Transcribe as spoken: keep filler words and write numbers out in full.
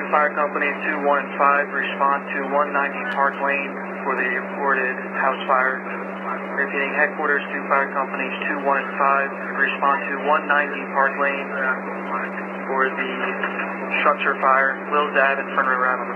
Fire Company two one and five, respond to one ninety Park Lane for the reported house fire. Repeating, headquarters to Fire Companies two one and five, respond to one ninety Park Lane for the structure fire. Lil Zab and Fernando Round on the